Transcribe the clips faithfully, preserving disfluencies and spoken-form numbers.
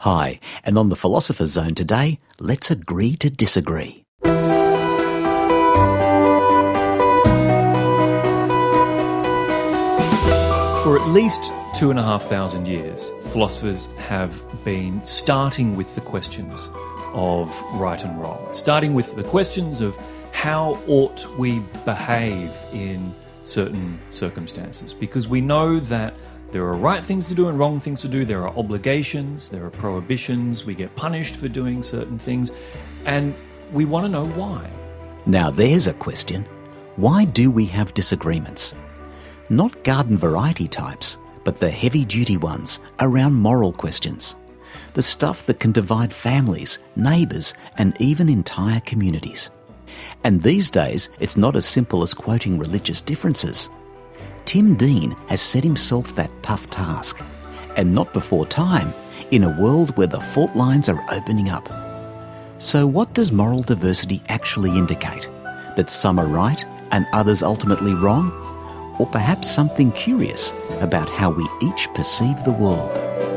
Hi, and on the Philosopher's Zone today, let's agree to disagree. For at least two and a half thousand years, philosophers have been starting with the questions of right and wrong, starting with the questions of how ought we behave in certain circumstances, because we know that there are right things to do and wrong things to do. There are obligations, there are prohibitions, we get punished for doing certain things, and we want to know why. Now there's a question. Why do we have disagreements? Not garden variety types, but the heavy-duty ones around moral questions. The stuff that can divide families, neighbours, and even entire communities. And these days, it's not as simple as quoting religious differences. Tim Dean has set himself that tough task, and not before time, in a world where the fault lines are opening up. So what does moral diversity actually indicate? That some are right and others ultimately wrong? Or perhaps something curious about how we each perceive the world?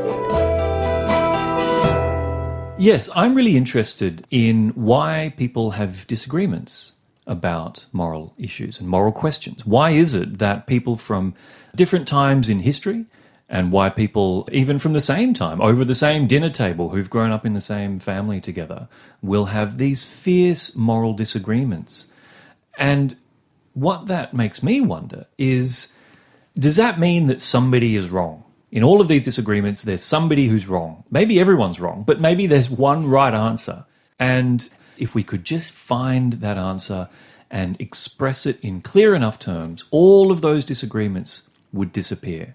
Yes, I'm really interested in why people have disagreements about moral issues and moral questions. Why is it that people from different times in history, and why people even from the same time, over the same dinner table, who've grown up in the same family together, will have these fierce moral disagreements? And what that makes me wonder is, does that mean that somebody is wrong? In all of these disagreements, there's somebody who's wrong. Maybe everyone's wrong, but maybe there's one right answer. And if we could just find that answer and express it in clear enough terms, all of those disagreements would disappear.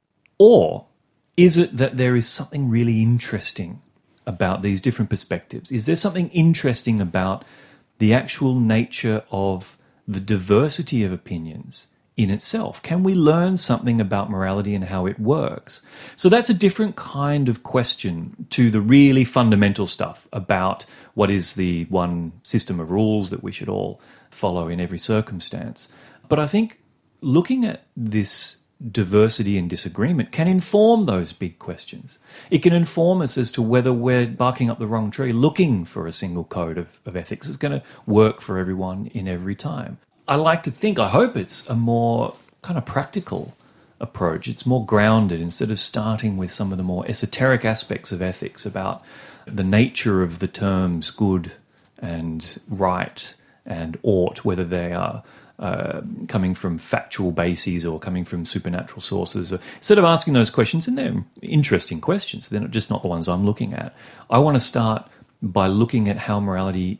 Or is it that there is something really interesting about these different perspectives? Is there something interesting about the actual nature of the diversity of opinions in itself? Can we learn something about morality and how it works? So that's a different kind of question to the really fundamental stuff about what is the one system of rules that we should all follow in every circumstance. But I think looking at this diversity and disagreement can inform those big questions. It can inform us as to whether we're barking up the wrong tree, looking for a single code of, of ethics that's going to work for everyone in every time. I like to think, I hope it's a more kind of practical approach. It's more grounded instead of starting with some of the more esoteric aspects of ethics about the nature of the terms good and right and ought, whether they are uh, coming from factual bases or coming from supernatural sources. Instead of asking those questions, and they're interesting questions, they're just not the ones I'm looking at. I want to start by looking at how morality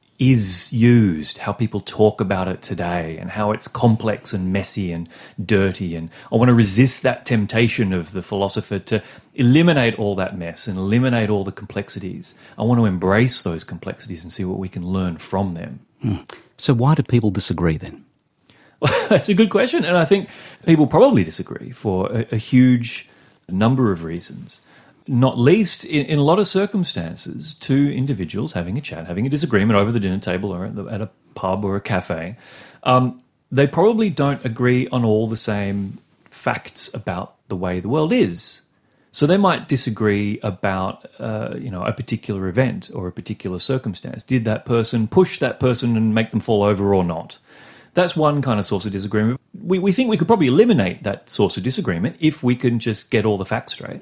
is used, how people talk about it today, and how it's complex and messy and dirty. And I want to resist that temptation of the philosopher to eliminate all that mess and eliminate all the complexities. I want to embrace those complexities and see what we can learn from them. Mm. So why do people disagree then? Well, that's a good question, and I think people probably disagree for a, a huge number of reasons. Not least, in, in a lot of circumstances, two individuals having a chat, having a disagreement over the dinner table or at, the, at a pub or a cafe, um, they probably don't agree on all the same facts about the way the world is. So they might disagree about, uh, you know, a particular event or a particular circumstance. Did that person push that person and make them fall over or not? That's one kind of source of disagreement. We, we think we could probably eliminate that source of disagreement if we can just get all the facts straight.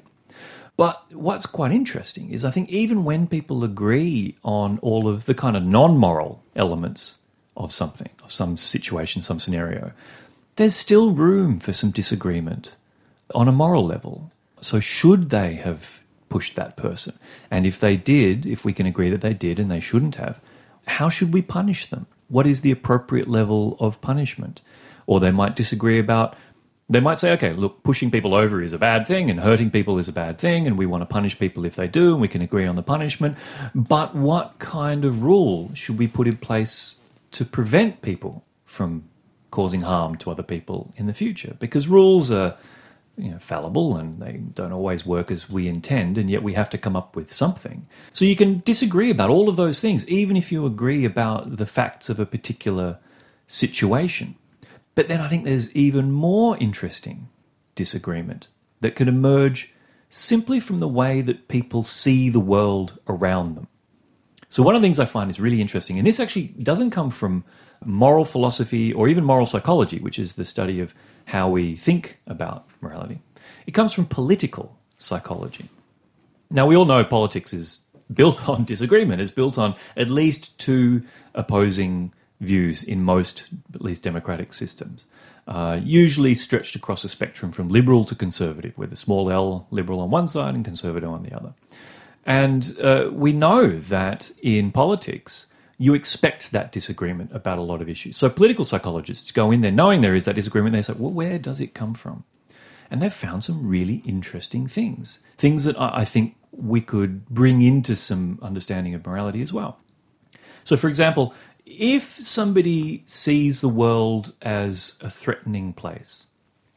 But what's quite interesting is I think even when people agree on all of the kind of non-moral elements of something, of some situation, some scenario, there's still room for some disagreement on a moral level. So should they have pushed that person? And if they did, if we can agree that they did and they shouldn't have, how should we punish them? What is the appropriate level of punishment? Or they might disagree about, they might say, okay, look, pushing people over is a bad thing and hurting people is a bad thing and we want to punish people if they do and we can agree on the punishment. But what kind of rule should we put in place to prevent people from causing harm to other people in the future? Because rules are, you know, fallible and they don't always work as we intend, and yet we have to come up with something. So you can disagree about all of those things, even if you agree about the facts of a particular situation. But then I think there's even more interesting disagreement that could emerge simply from the way that people see the world around them. So one of the things I find is really interesting, and this actually doesn't come from moral philosophy or even moral psychology, which is the study of how we think about morality. It comes from political psychology. Now, we all know politics is built on disagreement. It's built on at least two opposing views in most, at least, democratic systems, uh, usually stretched across a spectrum from liberal to conservative, with a small l liberal on one side and conservative on the other. And uh, we know that in politics, you expect that disagreement about a lot of issues. So political psychologists go in there knowing there is that disagreement. They say, well, where does it come from? And they've found some really interesting things, things that I think we could bring into some understanding of morality as well. So, for example, if somebody sees the world as a threatening place,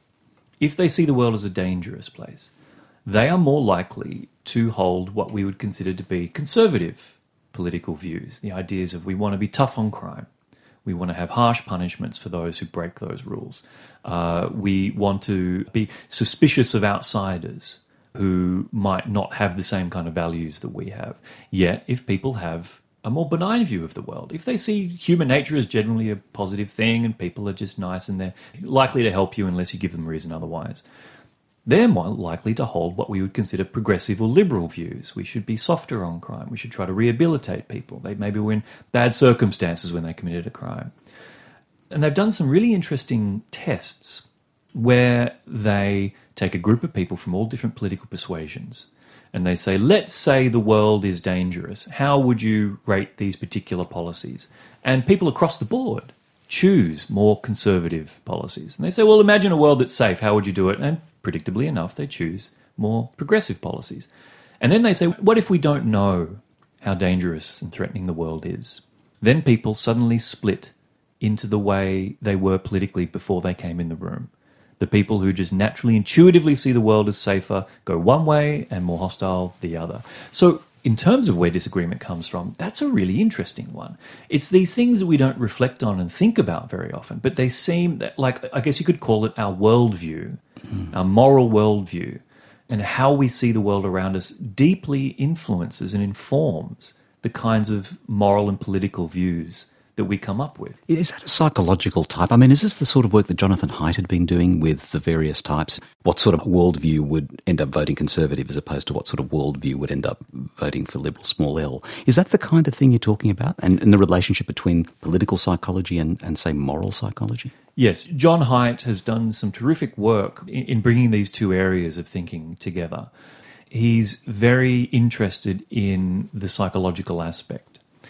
if they see the world as a dangerous place, they are more likely to hold what we would consider to be conservative political views, the ideas of we want to be tough on crime, we want to have harsh punishments for those who break those rules, uh, we want to be suspicious of outsiders who might not have the same kind of values that we have. Yet, if people have a more benign view of the world, if they see human nature as generally a positive thing and people are just nice and they're likely to help you unless you give them reason otherwise, they're more likely to hold what we would consider progressive or liberal views. We should be softer on crime. We should try to rehabilitate people. They maybe were in bad circumstances when they committed a crime. And they've done some really interesting tests where they take a group of people from all different political persuasions and they say, let's say the world is dangerous. How would you rate these particular policies? And people across the board choose more conservative policies. And they say, well, imagine a world that's safe. How would you do it? And predictably enough, they choose more progressive policies. And then they say, what if we don't know how dangerous and threatening the world is? Then people suddenly split into the way they were politically before they came in the room. The people who just naturally, intuitively see the world as safer go one way and more hostile the other. So in terms of where disagreement comes from, that's a really interesting one. It's these things that we don't reflect on and think about very often, but they seem that, like, I guess you could call it our worldview, mm. our moral worldview, and how we see the world around us deeply influences and informs the kinds of moral and political views that we come up with. Is that a psychological type? I mean, is this the sort of work that Jonathan Haidt had been doing with the various types? What sort of worldview would end up voting conservative as opposed to what sort of worldview would end up voting for liberal, small l? Is that the kind of thing you're talking about? And, and the relationship between political psychology and, and, say, moral psychology? Yes, John Haidt has done some terrific work in, in bringing these two areas of thinking together. He's very interested in the psychological aspect,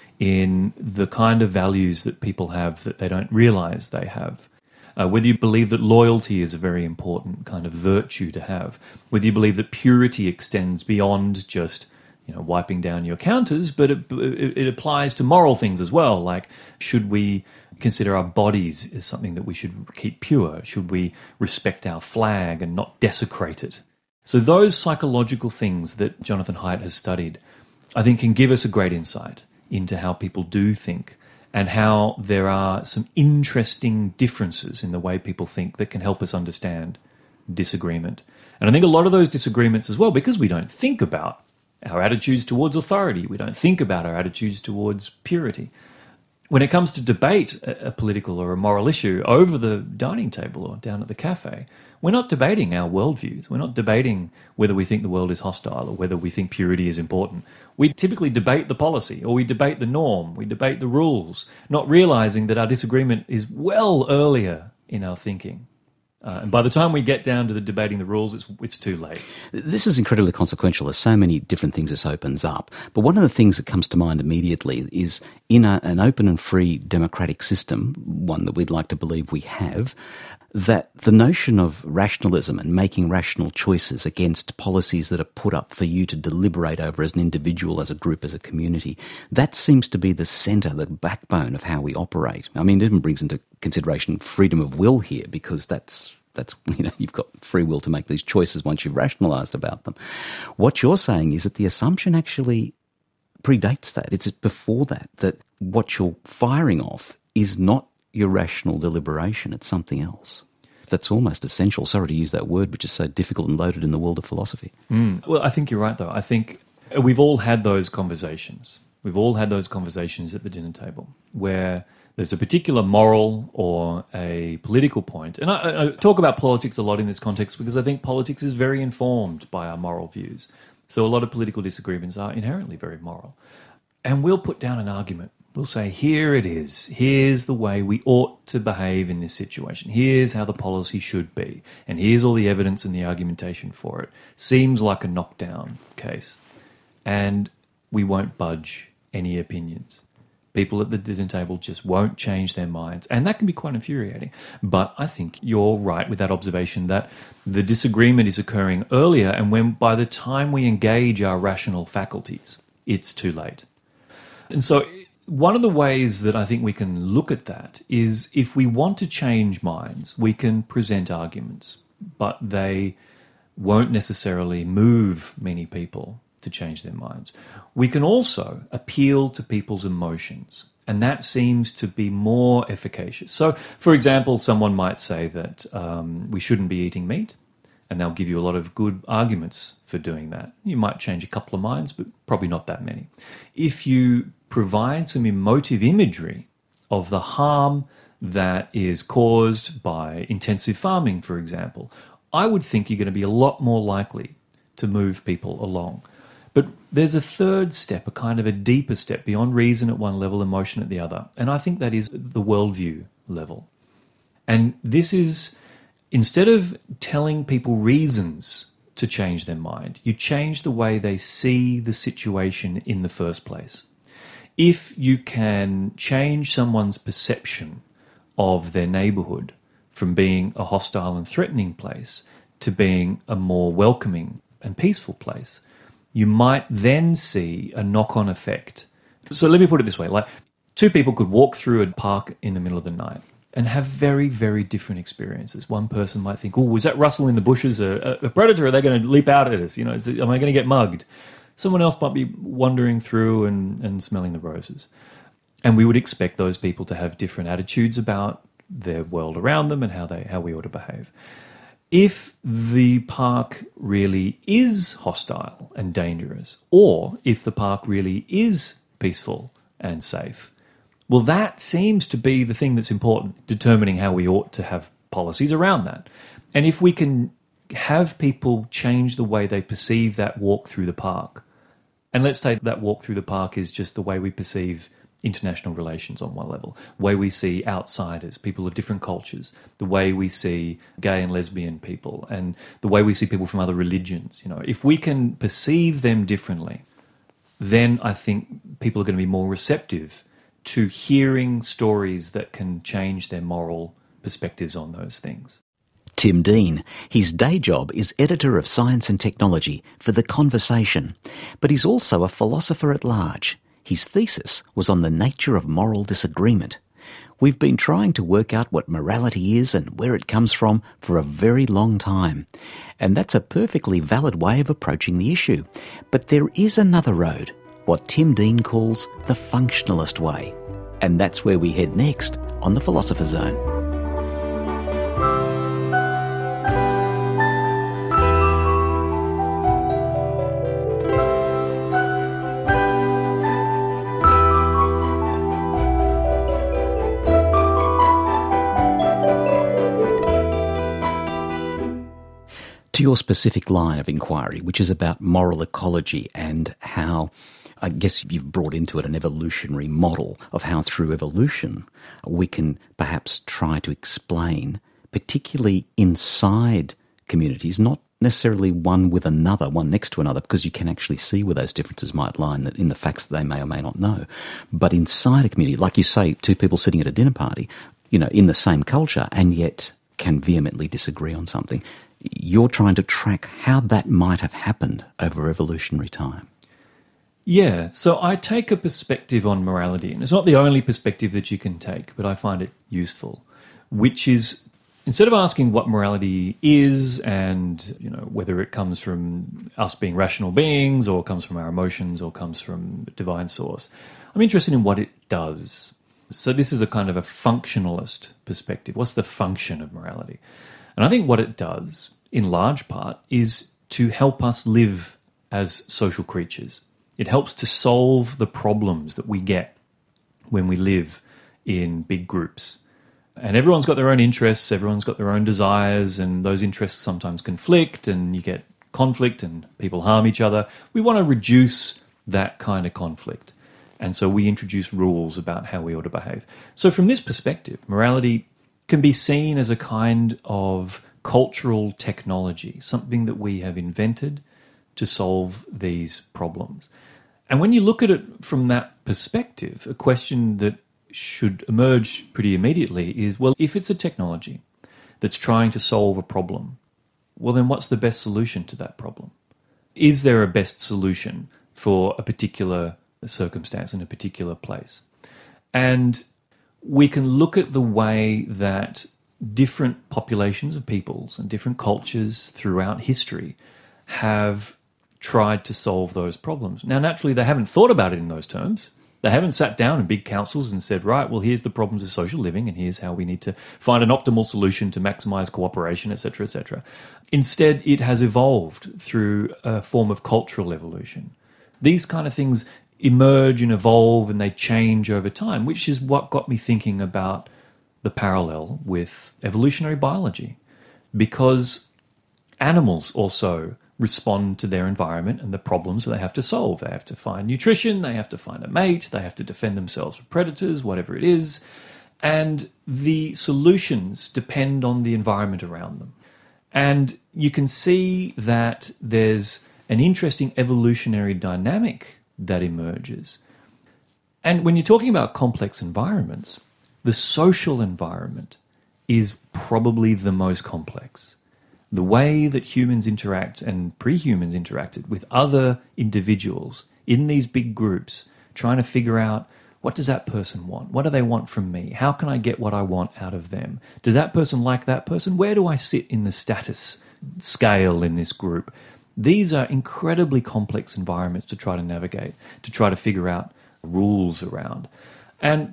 in the kind of values that people have that they don't realize they have. Uh, whether you believe that loyalty is a very important kind of virtue to have, whether you believe that purity extends beyond just, you know, wiping down your counters, but it, it, it applies to moral things as well, like should we consider our bodies as something that we should keep pure? Should we respect our flag and not desecrate it? So those psychological things that Jonathan Haidt has studied, I think, can give us a great insight into how people do think and how there are some interesting differences in the way people think that can help us understand disagreement. And I think a lot of those disagreements as well, because we don't think about our attitudes towards authority, we don't think about our attitudes towards purity. When it comes to debate a political or a moral issue over the dining table or down at the cafe, we're not debating our worldviews. We're not debating whether we think the world is hostile or whether we think purity is important. We typically debate the policy, or we debate the norm, we debate the rules, not realizing that our disagreement is well earlier in our thinking. Uh, and by the time we get down to the debating the rules, it's it's too late. This is incredibly consequential. There's so many different things this opens up. But one of the things that comes to mind immediately is in a, an open and free democratic system, one that we'd like to believe we have, that the notion of rationalism and making rational choices against policies that are put up for you to deliberate over as an individual, as a group, as a community, that seems to be the centre, the backbone of how we operate. I mean, it even brings into consideration freedom of will here, because that's That's, you know, you've got free will to make these choices once you've rationalised about them. What you're saying is that the assumption actually predates that. It's before that, that what you're firing off is not your rational deliberation, it's something else. That's almost essential. Sorry to use that word, which is so difficult and loaded in the world of philosophy. Mm. Well, I think you're right, though. I think we've all had those conversations. We've all had those conversations at the dinner table where there's a particular moral or a political point. And I, I talk about politics a lot in this context because I think politics is very informed by our moral views. So a lot of political disagreements are inherently very moral. And we'll put down an argument. We'll say, here it is. Here's the way we ought to behave in this situation. Here's how the policy should be. And here's all the evidence and the argumentation for it. Seems like a knockdown case. And we won't budge any opinions. People at the dinner table just won't change their minds. And that can be quite infuriating. But I think you're right with that observation that the disagreement is occurring earlier, and when by the time we engage our rational faculties, it's too late. And so one of the ways that I think we can look at that is if we want to change minds, we can present arguments, but they won't necessarily move many people to change their minds. We can also appeal to people's emotions, and that seems to be more efficacious. So, for example, someone might say that um, we shouldn't be eating meat, and they'll give you a lot of good arguments for doing that. You might change a couple of minds, but probably not that many. If you provide some emotive imagery of the harm that is caused by intensive farming, for example, I would think you're going to be a lot more likely to move people along. But there's a third step, a kind of a deeper step beyond reason at one level, emotion at the other. And I think that is the worldview level. And this is, instead of telling people reasons to change their mind, you change the way they see the situation in the first place. If you can change someone's perception of their neighbourhood from being a hostile and threatening place to being a more welcoming and peaceful place, you might then see a knock-on effect. So let me put it this way. Like, two people could walk through a park in the middle of the night and have very, very different experiences. One person might think, oh, was that rustle in the bushes a, a predator? Are they going to leap out at us? You know, is it, am I going to get mugged? Someone else might be wandering through and, and smelling the roses. And we would expect those people to have different attitudes about their world around them and how they how we ought to behave. If the park really is hostile and dangerous, or if the park really is peaceful and safe, well, that seems to be the thing that's important, determining how we ought to have policies around that. And if we can have people change the way they perceive that walk through the park, and let's say that walk through the park is just the way we perceive international relations on one level, the way we see outsiders, people of different cultures, the way we see gay and lesbian people, and the way we see people from other religions. You know, if we can perceive them differently, then I think people are going to be more receptive to hearing stories that can change their moral perspectives on those things. Tim Dean. His day job is editor of Science and Technology for The Conversation, but he's also a philosopher at large. His thesis was on the nature of moral disagreement. We've been trying to work out what morality is and where it comes from for a very long time, and that's a perfectly valid way of approaching the issue. But there is another road, what Tim Dean calls the functionalist way, and that's where we head next on The Philosopher's Zone. To your specific line of inquiry, which is about moral ecology and how, I guess you've brought into it an evolutionary model of how through evolution we can perhaps try to explain, particularly inside communities, not necessarily one with another, one next to another, because you can actually see where those differences might lie in, in the facts that they may or may not know. But inside a community, like you say, two people sitting at a dinner party, you know, in the same culture and yet can vehemently disagree on something. You're trying to track how that might have happened over evolutionary time. Yeah, so I take a perspective on morality, and it's not the only perspective that you can take, but I find it useful, which is instead of asking what morality is and, you know, whether it comes from us being rational beings or comes from our emotions or comes from a divine source, I'm interested in what it does. So this is a kind of a functionalist perspective. What's the function of morality? And I think what it does, in large part, is to help us live as social creatures. It helps to solve the problems that we get when we live in big groups. And everyone's got their own interests, everyone's got their own desires, and those interests sometimes conflict, and you get conflict and people harm each other. We want to reduce that kind of conflict. And so we introduce rules about how we ought to behave. So from this perspective, morality can be seen as a kind of cultural technology, something that we have invented to solve these problems. And when you look at it from that perspective, a question that should emerge pretty immediately is, well, if it's a technology that's trying to solve a problem, well, then what's the best solution to that problem? Is there a best solution for a particular circumstance in a particular place? And we can look at the way that different populations of peoples and different cultures throughout history have tried to solve those problems. Now, naturally, they haven't thought about it in those terms. They haven't sat down in big councils and said, right, well, here's the problems of social living and here's how we need to find an optimal solution to maximize cooperation, et cetera, et cetera. Instead, it has evolved through a form of cultural evolution. These kind of things emerge and evolve and they change over time, which is what got me thinking about the parallel with evolutionary biology, because animals also respond to their environment and the problems that they have to solve. They have to find nutrition, they have to find a mate, they have to defend themselves from predators, whatever it is, and the solutions depend on the environment around them. And you can see that there's an interesting evolutionary dynamic that emerges. And when you're talking about complex environments, the social environment is probably the most complex. The way that humans interact and pre-humans interacted with other individuals in these big groups, trying to figure out, what does that person want? What do they want from me? How can I get what I want out of them? Does that person like that person? Where do I sit in the status scale in this group? These are incredibly complex environments to try to navigate, to try to figure out rules around. And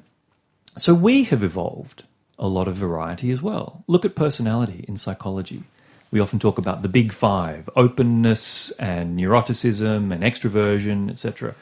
so we have evolved a lot of variety as well. Look at personality in psychology. We often talk about the big five, openness and neuroticism and extroversion, et cetera.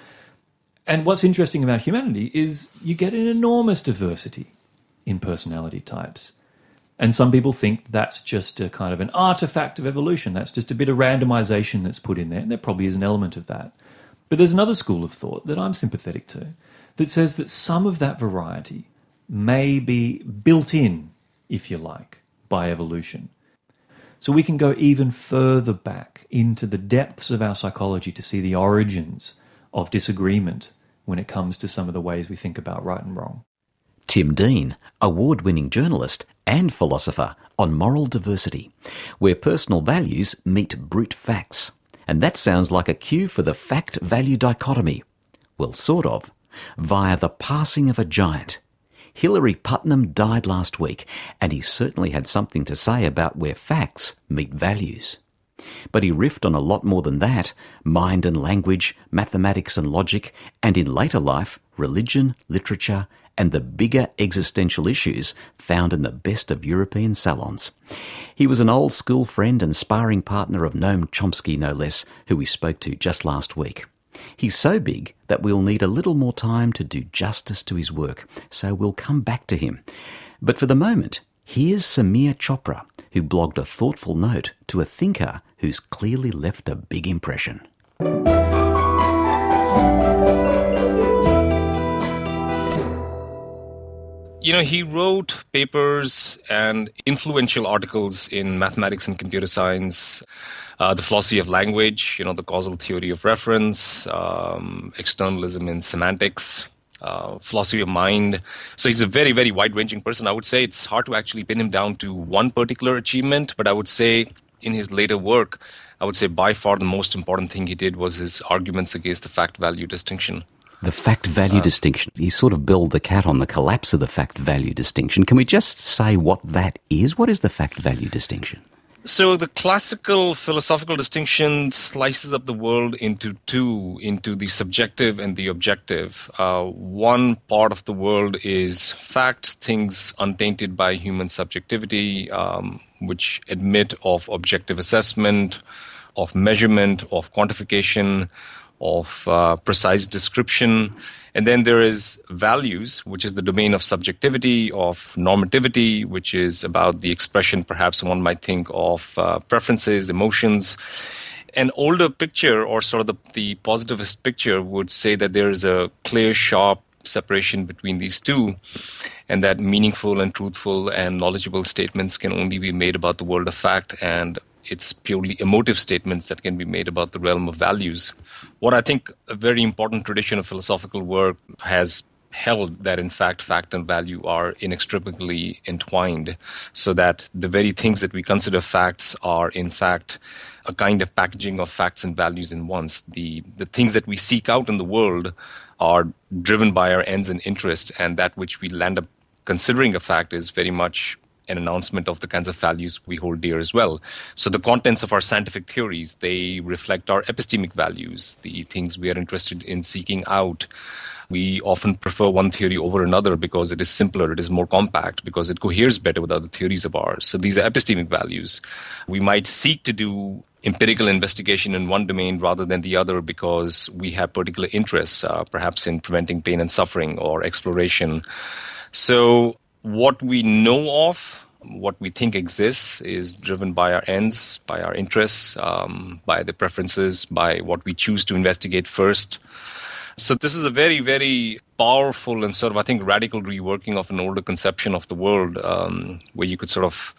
And what's interesting about humanity is you get an enormous diversity in personality types. And some people think that's just a kind of an artifact of evolution. That's just a bit of randomization that's put in there. And there probably is an element of that. But there's another school of thought that I'm sympathetic to that says that some of that variety may be built in, if you like, by evolution. So we can go even further back into the depths of our psychology to see the origins of disagreement when it comes to some of the ways we think about right and wrong. Tim Dean, award-winning journalist and philosopher on moral diversity, where personal values meet brute facts. And that sounds like a cue for the fact-value dichotomy. Well, sort of, via the passing of a giant. Hilary Putnam died last week, and he certainly had something to say about where facts meet values. But he riffed on a lot more than that: mind and language, mathematics and logic, and in later life, religion, literature, and the bigger existential issues found in the best of European salons. He was an old school friend and sparring partner of Noam Chomsky, no less, who we spoke to just last week. He's so big that we'll need a little more time to do justice to his work, so we'll come back to him. But for the moment, here's Samir Chopra, who blogged a thoughtful note to a thinker who's clearly left a big impression. You know, he wrote papers and influential articles in mathematics and computer science, uh, the philosophy of language, you know, the causal theory of reference, um, externalism in semantics, uh, philosophy of mind. So he's a very, very wide-ranging person. I would say it's hard to actually pin him down to one particular achievement, but I would say in his later work, I would say by far the most important thing he did was his arguments against the fact-value distinction. The fact-value uh, distinction. He sort of billed the cat on the collapse of the fact-value distinction. Can we just say what that is? What is the fact-value distinction? So the classical philosophical distinction slices up the world into two, into the subjective and the objective. Uh, one part of the world is facts, things untainted by human subjectivity, um, which admit of objective assessment, of measurement, of quantification, of uh, precise description. And then there is values, which is the domain of subjectivity, of normativity, which is about the expression, perhaps one might think, of uh, preferences, emotions. An older picture, or sort of the, the positivist picture, would say that there is a clear, sharp separation between these two, and that meaningful and truthful and knowledgeable statements can only be made about the world of fact, and it's purely emotive statements that can be made about the realm of values. What I think a very important tradition of philosophical work has held that, in fact, fact and value are inextricably entwined, so that the very things that we consider facts are, in fact, a kind of packaging of facts and values in once. The, the things that we seek out in the world are driven by our ends and interests, and that which we land up considering a fact is very much an announcement of the kinds of values we hold dear as well. So the contents of our scientific theories, they reflect our epistemic values, the things we are interested in seeking out. We often prefer one theory over another because it is simpler, it is more compact, because it coheres better with other theories of ours. So these are epistemic values. We might seek to do empirical investigation in one domain rather than the other because we have particular interests, uh, perhaps in preventing pain and suffering or exploration. So what we know of, what we think exists, is driven by our ends, by our interests, um, by the preferences, by what we choose to investigate first. So this is a very, very powerful and sort of, I think, radical reworking of an older conception of the world, um, where you could sort of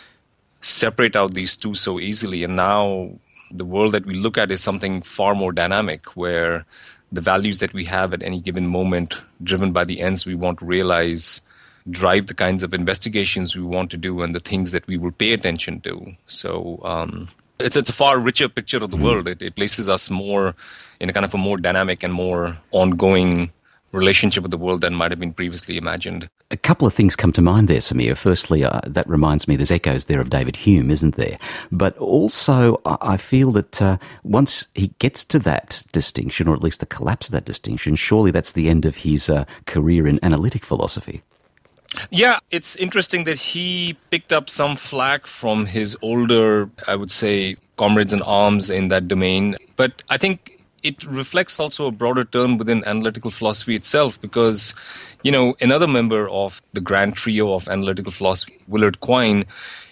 separate out these two so easily. And now the world that we look at is something far more dynamic, where the values that we have at any given moment, driven by the ends we want to realize, drive the kinds of investigations we want to do and the things that we will pay attention to. So um, it's it's a far richer picture of the mm. world. It, it places us more in a kind of a more dynamic and more ongoing relationship with the world than might have been previously imagined. A couple of things come to mind there, Samir. Firstly, uh, that reminds me there's echoes there of David Hume, isn't there? But also, I feel that uh, once he gets to that distinction, or at least the collapse of that distinction, surely that's the end of his uh, career in analytic philosophy. Yeah, it's interesting that he picked up some flack from his older, I would say, comrades in arms in that domain. But I think it reflects also a broader turn within analytical philosophy itself, because, you know, another member of the grand trio of analytical philosophy, Willard Quine,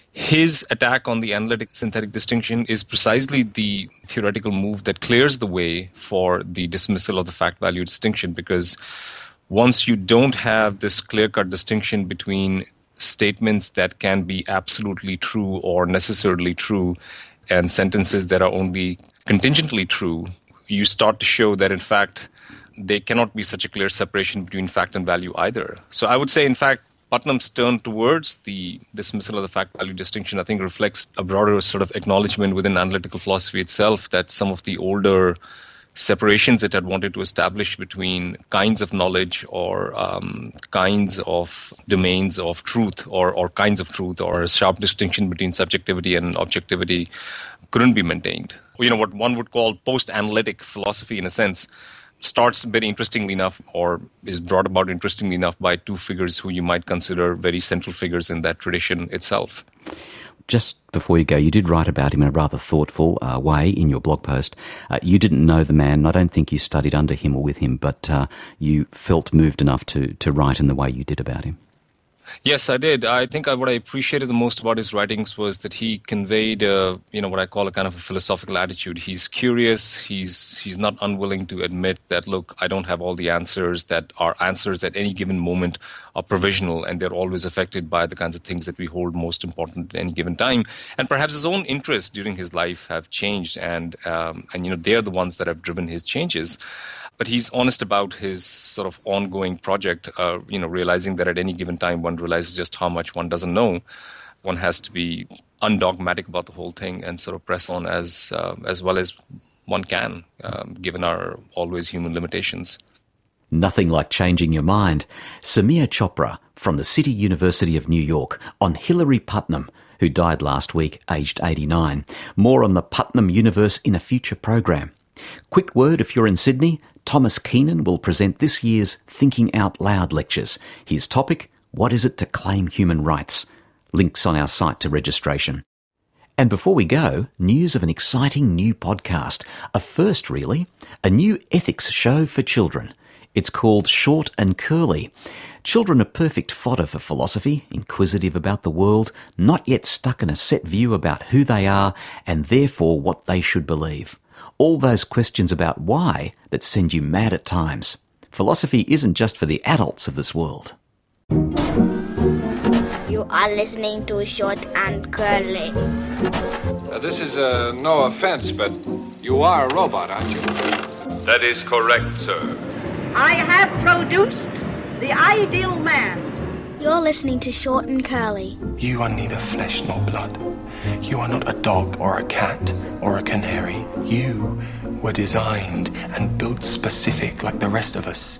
his attack on the analytic-synthetic distinction is precisely the theoretical move that clears the way for the dismissal of the fact-value distinction, because once you don't have this clear-cut distinction between statements that can be absolutely true or necessarily true and sentences that are only contingently true, you start to show that, in fact, there cannot be such a clear separation between fact and value either. So I would say, in fact, Putnam's turn towards the dismissal of the fact-value distinction, I think, reflects a broader sort of acknowledgement within analytical philosophy itself that some of the older separations it had wanted to establish between kinds of knowledge or um, kinds of domains of truth or, or kinds of truth, or a sharp distinction between subjectivity and objectivity, couldn't be maintained. You know, what one would call post-analytic philosophy, in a sense, starts very interestingly enough, or is brought about interestingly enough, by two figures who you might consider very central figures in that tradition itself. Just before you go, you did write about him in a rather thoughtful uh, way in your blog post. Uh, you didn't know the man. I don't think you studied under him or with him, but uh, you felt moved enough to, to write in the way you did about him. Yes, I did. I think I, what I appreciated the most about his writings was that he conveyed, uh, you know, what I call a kind of a philosophical attitude. He's curious. He's he's not unwilling to admit that, look, I don't have all the answers, that our answers at any given moment are provisional, and they're always affected by the kinds of things that we hold most important at any given time. And perhaps his own interests during his life have changed, and um, and you know, they're the ones that have driven his changes. But he's honest about his sort of ongoing project, uh, you know, realizing that at any given time one realizes just how much one doesn't know. One has to be undogmatic about the whole thing and sort of press on as uh, as well as one can, um, given our always human limitations. Nothing like changing your mind. Samir Chopra from the City University of New York on Hilary Putnam, who died last week, aged eighty-nine. More on the Putnam universe in a future program. Quick word if you're in Sydney, Thomas Keenan will present this year's Thinking Out Loud lectures. His topic, what is it to claim human rights? Links on our site to registration. And before we go, news of an exciting new podcast, a first really, a new ethics show for children. It's called Short and Curly. Children are perfect fodder for philosophy, inquisitive about the world, not yet stuck in a set view about who they are and therefore what they should believe. All those questions about why that send you mad at times. Philosophy isn't just for the adults of this world. You are listening to Short and Curly. Uh, this is uh, no offense, but you are a robot, aren't you? That is correct, sir. I have produced the ideal man. You're listening to Short and Curly. You are neither flesh nor blood. You are not a dog or a cat or a canary. You were designed and built specific like the rest of us.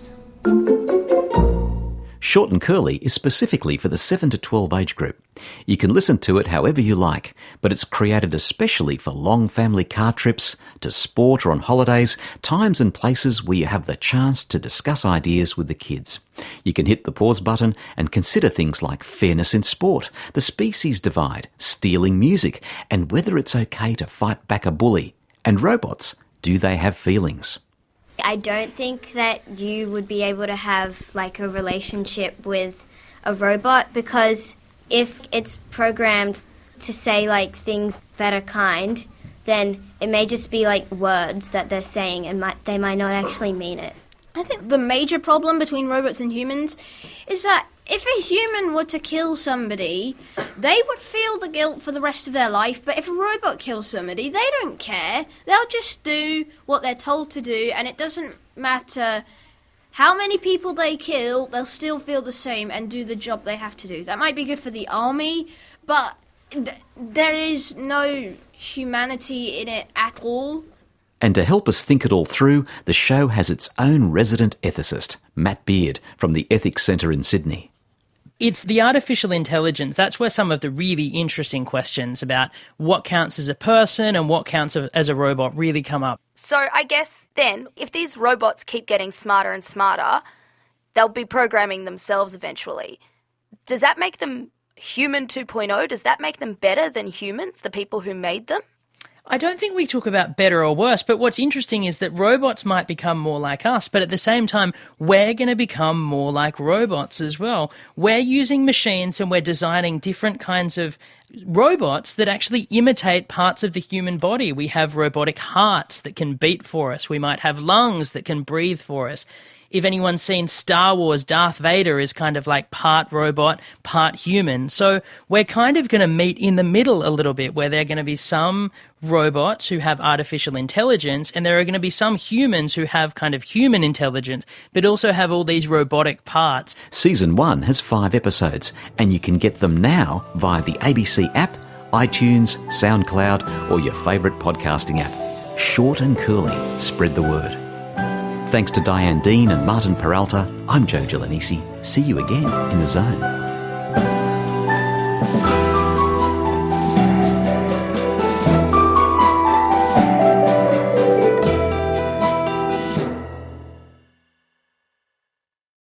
Short and Curly is specifically for the seven to twelve age group. You can listen to it however you like, but it's created especially for long family car trips, to sport or on holidays, times and places where you have the chance to discuss ideas with the kids. You can hit the pause button and consider things like fairness in sport, the species divide, stealing music, and whether it's okay to fight back a bully. And robots, do they have feelings? I don't think that you would be able to have like a relationship with a robot, because if it's programmed to say like things that are kind, then it may just be like words that they're saying and might, they might not actually mean it. I think the major problem between robots and humans is that if a human were to kill somebody, they would feel the guilt for the rest of their life, but if a robot kills somebody, they don't care. They'll just do what they're told to do, and it doesn't matter how many people they kill, they'll still feel the same and do the job they have to do. That might be good for the army, but th- there is no humanity in it at all. And to help us think it all through, the show has its own resident ethicist, Matt Beard, from the Ethics Centre in Sydney. It's the artificial intelligence. That's where some of the really interesting questions about what counts as a person and what counts as a robot really come up. So I guess then, if these robots keep getting smarter and smarter, they'll be programming themselves eventually. Does that make them human two point oh? Does that make them better than humans, the people who made them? I don't think we talk about better or worse, but what's interesting is that robots might become more like us, but at the same time, we're going to become more like robots as well. We're using machines and we're designing different kinds of robots that actually imitate parts of the human body. We have robotic hearts that can beat for us. We might have lungs that can breathe for us. If anyone's seen Star Wars, Darth Vader is kind of like part robot, part human. So we're kind of going to meet in the middle a little bit, where there are going to be some robots who have artificial intelligence and there are going to be some humans who have kind of human intelligence, but also have all these robotic parts. Season one has five episodes, and you can get them now via the A B C app, iTunes, SoundCloud, or your favourite podcasting app. Short and Curly. Spread the word. Thanks to Diane Dean and Martin Peralta, I'm Joe Gelanisi. See you again in the Zone.